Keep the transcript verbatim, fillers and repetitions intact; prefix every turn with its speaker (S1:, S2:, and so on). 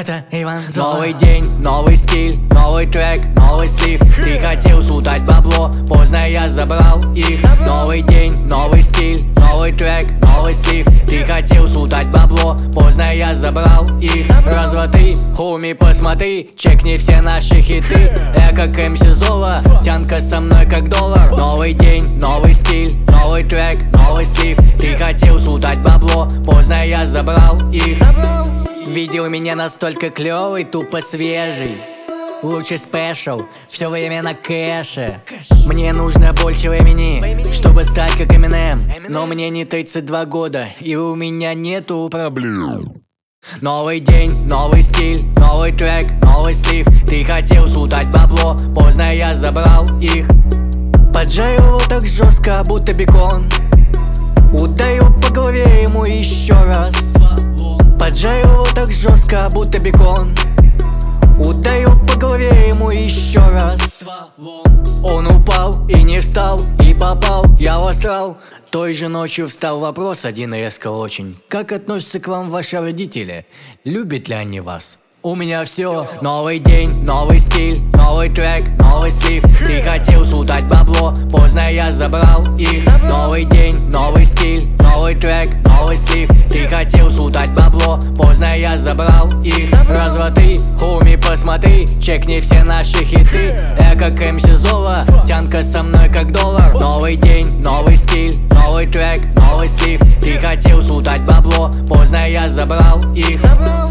S1: Это Иван Золо.
S2: Новый день, новый стиль, новый трек, новый слив. Ты хотел сутать бабло, поздно я забрал их. Новый день, новый стиль, новый трек, новый слив. Ты хотел сутать бабло, поздно я забрал их. Разводы, хуми, посмотри, чекни все наши хиты. Я как эм си Золо, тянка со мной как доллар. Новый день, новый стиль, новый трек, новый слив. Ты хотел сутать бабло, поздно я забрал их. Видел меня настолько клёвый, тупо свежий. Лучший спешл, все время на кэше. Мне нужно больше времени, чтобы стать как Эминем. Но мне не тридцать два года, и у меня нету проблем. Новый день, новый стиль, новый трек, новый слив. Ты хотел сутать бабло, поздно я забрал их. Поджарил его так жестко, будто бекон. Ударил по голове ему еще раз. Поджарил его так жестко, будто бекон. Ударил по голове ему еще раз. Он упал и не встал, и попал я в астрал. Той же ночью встал вопрос один резко очень: как относятся к вам ваши родители? Любят ли они вас? У меня все. Новый день, новый стиль, новый трек, новый слив. Ты хотел сутать бабло, поздно я забрал их. Новый день, новый стиль, новый трек, новый слив. Ты хотел сутать бабло, поздно я забрал их. Разводы, хуми, посмотри, чекни все наши хиты. Я как эм си Золо, тянка со мной как доллар. Новый день, новый стиль, новый трек, новый слив. Ты хотел сутать бабло, поздно я забрал их.